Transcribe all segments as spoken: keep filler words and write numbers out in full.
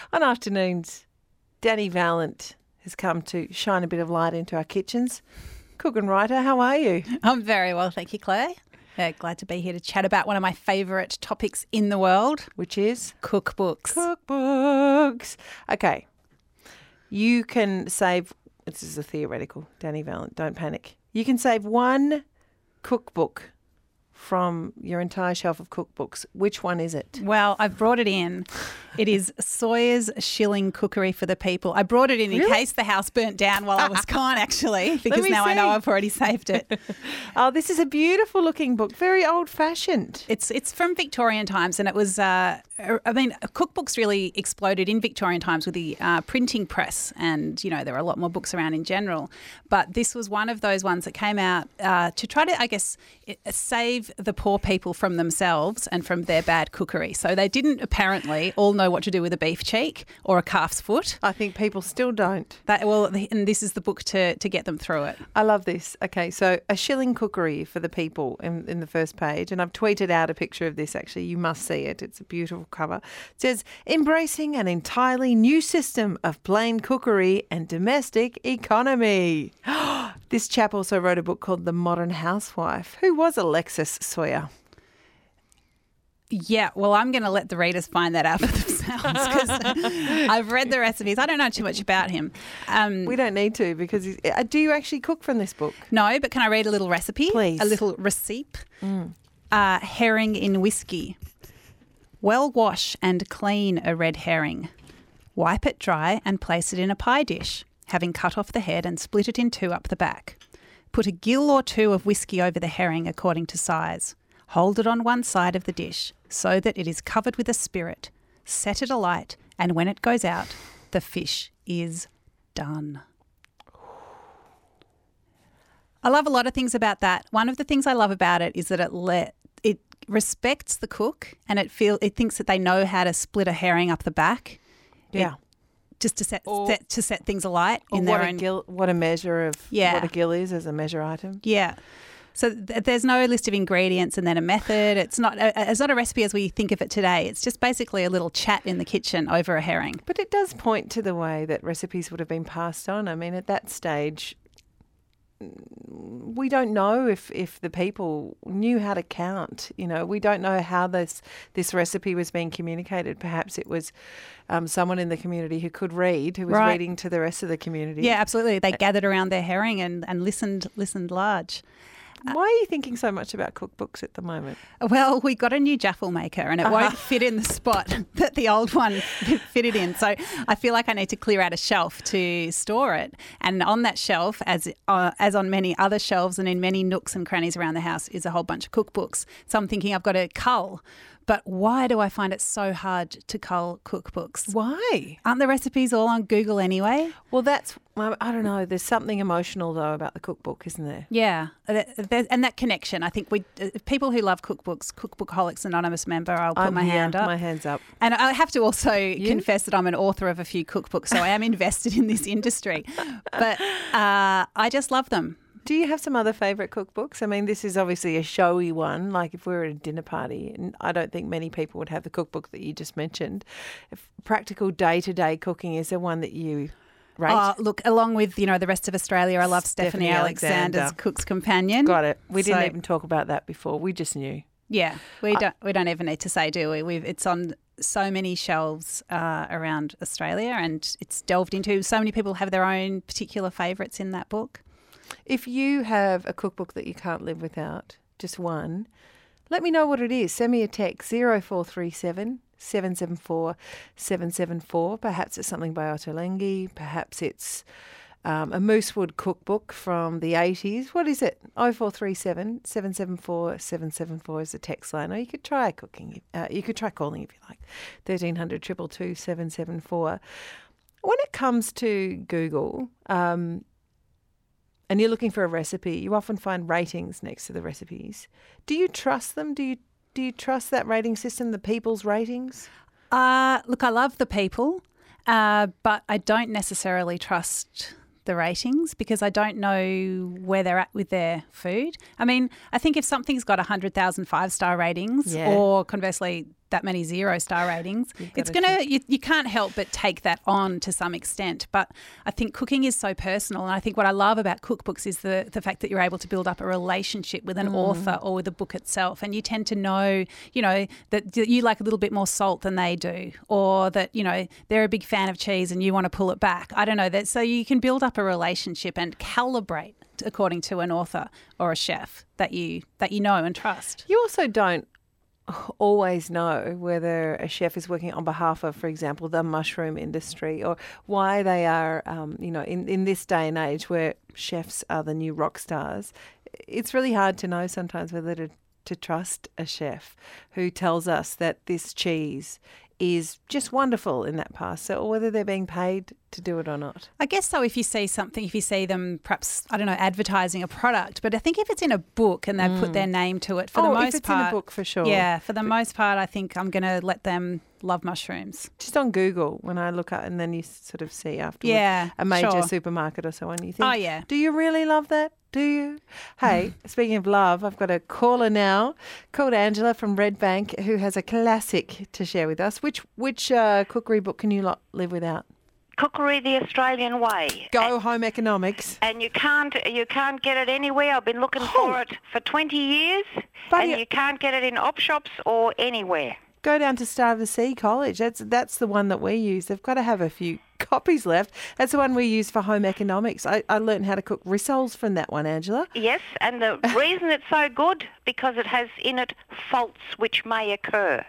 On afternoons, Danny Valent has come to shine a bit of light into our kitchens. Cook and writer, how are you? I'm very well, thank you, Claire. Yeah, glad to be here to chat about one of my favourite topics in the world, Which is? cookbooks. Cookbooks. Okay. You can save, this is a theoretical, Danny Valent, don't panic. You can save one cookbook from your entire shelf of cookbooks. Which one is it? Well, I've brought it in. It is Sawyer's Shilling Cookery for the People. I brought it in in Really? case the house burnt down while I was gone, actually, because me now I see. know I've already saved it. Oh, this is a beautiful looking book, very old fashioned. It's it's from Victorian times, and it was, uh, I mean, cookbooks really exploded in Victorian times with the uh, printing press, and, you know, there were a lot more books around in general. But this was one of those ones that came out uh, to try to, I guess, it, save the poor people from themselves and from their bad cookery. So they didn't apparently all know what to do with a beef cheek or a calf's foot. I think people still don't. That, well, and this is the book to, to get them through it. I love this. Okay, so a shilling cookery for the people in, in the first page. And I've tweeted out a picture of this, actually. You must see it. It's a beautiful cover. It says, embracing an entirely new system of plain cookery and domestic economy. This chap also wrote a book called The Modern Housewife. Who was Alexis Sawyer? Yeah, well, I'm going to let the readers find that out for themselves because I've read the recipes. I don't know too much about him. Um, We don't need to because he's, uh, do you actually cook from this book? no, but can I read a little recipe? Please. A little receipt. Uh, herring in whiskey. Well wash and clean a red herring. Wipe it dry and place it in a pie dish, having cut off the head and split it in two up the back. Put a gill or two of whiskey over the herring according to size. Hold it on one side of the dish so that it is covered with a spirit. Set it alight, and when it goes out, the fish is done. I love a lot of things about that. One of the things I love about it is that it let it respects the cook, and it feel it thinks that they know how to split a herring up the back. Yeah. It- just to set, Or- set to set things alight Or in what their a, own. gill, what a measure of Yeah. what a gill is as a measure item. Yeah. So th- there's no list of ingredients and then a method. It's not a, it's not a recipe as we think of it today. It's just basically a little chat in the kitchen over a herring. But it does point to the way that recipes would have been passed on. I mean, at that stage, we don't know if, if the people knew how to count. You know, we don't know how this this recipe was being communicated. Perhaps it was um, someone in the community who could read, who was Right. reading to the rest of the community. Yeah, absolutely. They gathered around their herring and, and listened listened large. Why are you thinking so much about cookbooks at the moment? Well, we got a new jaffle maker and it won't fit in the spot that the old one fit it in. So I feel like I need to clear out a shelf to store it. And on that shelf, as uh, as on many other shelves and in many nooks and crannies around the house, is a whole bunch of cookbooks. So I'm thinking I've got to cull. But why do I find it so hard to cull cookbooks? Why? Aren't the recipes all on Google anyway? Well, that's, I I don't know. There's something emotional, though, about the cookbook, isn't there? Yeah, Th- there's- and that connection. I think we uh, people who love cookbooks, Cookbookaholics Anonymous member. I'll put I'm my here, hand up. My hand's up. And I have to also confess that I'm an author of a few cookbooks, so I am invested in this industry. But uh, I just love them. Do you have some other favourite cookbooks? I mean, this is obviously a showy one. Like if we were at a dinner party, and I don't think many people would have the cookbook that you just mentioned. If practical day-to-day cooking, is there one that you rate? Oh, look, along with, you know, the rest of Australia, I love Stephanie Stephanie, Alexander's Alexander. Cook's Companion. Got it. We didn't So- even talk about that before. We just knew. Yeah, we don't we don't even need to say, do we? We've it's on so many shelves uh, around Australia, and it's delved into. So many people have their own particular favourites in that book. If you have a cookbook that you can't live without, just one, let me know what it is. Send me a text, zero four three seven, seven seven four, seven seven four. Perhaps it's something by Ottolenghi. Perhaps it's um, a Moosewood cookbook from the eighties. What is it? oh four three seven, seven seven four, seven seven four is the text line. Or you could try cooking. Uh, you could try calling if you like. thirteen hundred, two two two, seven seven four. When it comes to Google, um, and you're looking for a recipe, you often find ratings next to the recipes. Do you trust them? Do you do you trust that rating system, the people's ratings? Uh, look, I love the people, uh, but I don't necessarily trust the ratings because I don't know where they're at with their food. I mean, I think if something's got one hundred thousand five-star ratings Yeah. or conversely that many zero star ratings, You've it's gotta going to, you, you can't help but take that on to some extent. But I think cooking is so personal. And I think what I love about cookbooks is the, the fact that you're able to build up a relationship with an Mm. author or with a book itself. And you tend to know, you know, that you like a little bit more salt than they do, or that, you know, they're a big fan of cheese and you want to pull it back. I don't know that. So you can build up a relationship and calibrate according to an author or a chef that you that you know and trust. You also don't always know whether a chef is working on behalf of, for example, the mushroom industry, or why they are, um, you know, in, in this day and age where chefs are the new rock stars. It's really hard to know sometimes whether to, to trust a chef who tells us that this cheese is just wonderful in that pasta, or whether they're being paid to do it or not. I guess so if you see something, if you see them perhaps, I don't know, advertising a product. But I think if it's in a book and they've put their name to it, for oh, the most if it's part. in a book, for sure. Yeah, for the most part, I think I'm going to let them love mushrooms. Just on Google, when I look at, and then you sort of see afterwards Yeah, a major sure. supermarket or so on, you think, Oh, yeah. do you really love that? Do you? Hey, speaking of love, I've got a caller now called Angela from Red Bank who has a classic to share with us. Which which uh, cookery book can you lot live without? Cookery the Australian Way. Go Home Economics. And you can't you can't get it anywhere. I've been looking Oh. for it for twenty years, But and you- you can't get it in op shops or anywhere. Go down to Star of the Sea College. That's that's the one that we use. They've got to have a few copies left. That's the one we use for home economics. I, I learned how to cook rissoles from that one, Angela. Yes, and the reason it's so good, because it has in it faults which may occur.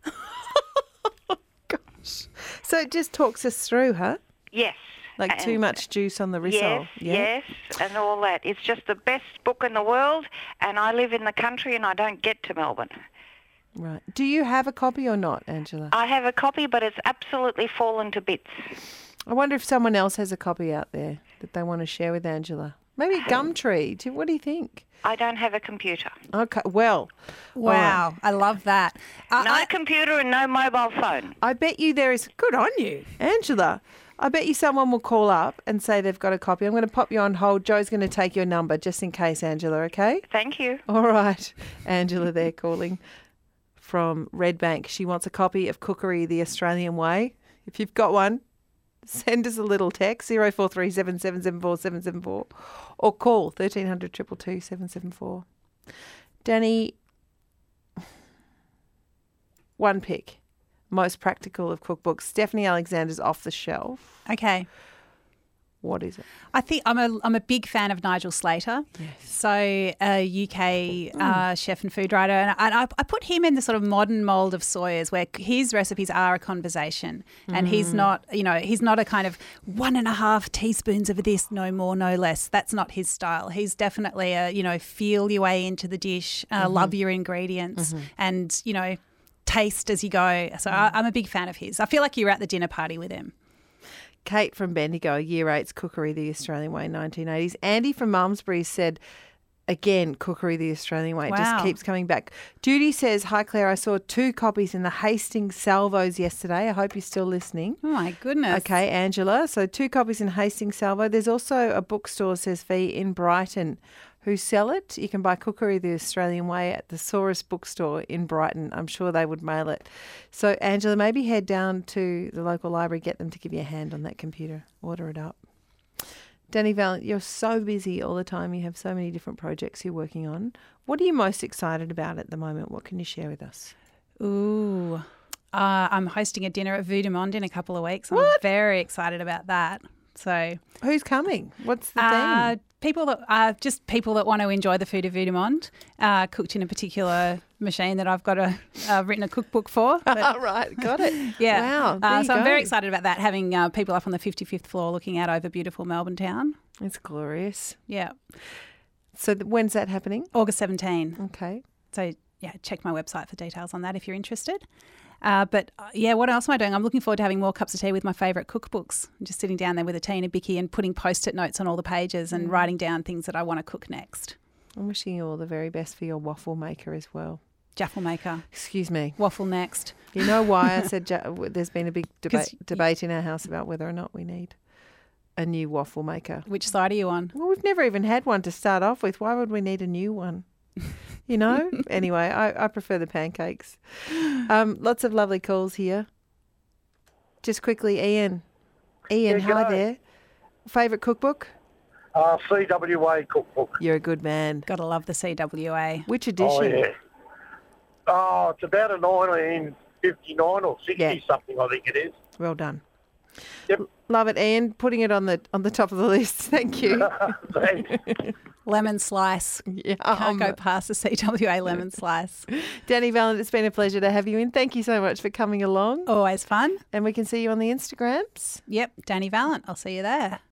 Gosh. So it just talks us through, huh? Yes. Like too And- much juice on the rissole. Yes, yes, and all that. It's just the best book in the world, and I live in the country and I don't get to Melbourne. Right. Do you have a copy or not, Angela? I have a copy, but it's absolutely fallen to bits. I wonder if someone else has a copy out there that they want to share with Angela. Maybe Gumtree. Do- What do you think? I don't have a computer. Okay. Well, all right. Wow, I love that. Uh, No I- computer and no mobile phone. I bet you there is. Good on you, Angela. I bet you someone will call up and say they've got a copy. I'm going to pop you on hold. Joe's going to take your number just in case, Angela. Okay. Thank you. All right. Angela there calling from Red Bank. She wants a copy of Cookery the Australian Way. If you've got one, send us a little text, zero four three seven seven seven four seven seven four, or call thirteen hundred two two two seven seven four. Danny, one pick. Most practical of cookbooks. Stephanie Alexander's Off the Shelf. okay. What is it? I think I'm a I'm a big fan of Nigel Slater. Yes. So a U K uh, chef and food writer, and I, I put him in the sort of modern mold of Sawyers, where his recipes are a conversation, and he's not, you know, he's not a kind of one and a half teaspoons of this, no more, no less. That's not his style. He's definitely a, you know, feel your way into the dish, uh, love your ingredients, and you know, taste as you go. So I, I'm a big fan of his. I feel like you were at the dinner party with him. Kate from Bendigo, Year eight's Cookery the Australian Way, nineteen eighties. Andy from Malmesbury said, again, Cookery the Australian Way. It Wow. just keeps coming back. Judy says, hi, Claire, I saw two copies in the Hastings Salvos yesterday. I hope you're still listening. Oh my goodness. Okay, Angela. So two copies in Hastings Salvo. There's also a bookstore, says Fee, in Brighton who sell it. You can buy Cookery the Australian Way at the Saurus bookstore in Brighton. I'm sure they would mail it. So, Angela, maybe head down to the local library, get them to give you a hand on that computer. Order it up. Danny Valent, you're so busy all the time. You have so many different projects you're working on. What are you most excited about at the moment? What can you share with us? Ooh. Uh, I'm hosting a dinner at Vue de Monde in a couple of weeks. I'm What? very excited about that. So, Who's coming? What's the uh, theme? people that uh, just people that want to enjoy the food of Vue de Monde, uh, cooked in a particular machine that I've got a uh, written a cookbook for. But, Oh, right, got it. yeah, Wow, there Uh, you so I'm very go. excited about that. Having uh, people up on the fifty-fifth floor looking out over beautiful Melbourne town. It's glorious. Yeah, So th- when's that happening? August seventeenth. Okay. So yeah, check my website for details on that if you're interested. Uh, but uh, yeah, what else am I doing? I'm looking forward to having more cups of tea with my favourite cookbooks. I'm just sitting down there with a tea and a bicky and putting post-it notes on all the pages and writing down things that I want to cook next. I'm wishing you all the very best for your waffle maker as well. Jaffle maker, Excuse me. waffle next. You know why I said ja- w- there's been a big 'Cause debate debate in our house about whether or not we need a new waffle maker. Which side are you on? Well, we've never even had one to start off with. Why would we need a new one? You know? Anyway, I, I prefer the pancakes. Um, lots of lovely calls here. Just quickly, Ian. Ian, Yeah, hi g'day. there. Favourite cookbook? Uh, C W A cookbook. You're a good man. Gotta love the C W A. Which edition? Oh, yeah. Oh, it's about a nineteen fifty-nine or sixty Yeah. something, I think it is. Well done. Yep. Love it, Ian. Putting it on the on the top of the list. Thank you. Thanks. Lemon slice. Yeah, Can't um, go past the C W A lemon slice. Danny Valent, it's been a pleasure to have you in. Thank you so much for coming along. Always fun. And we can see you on the Instagrams. Yep, Danny Valent. I'll see you there.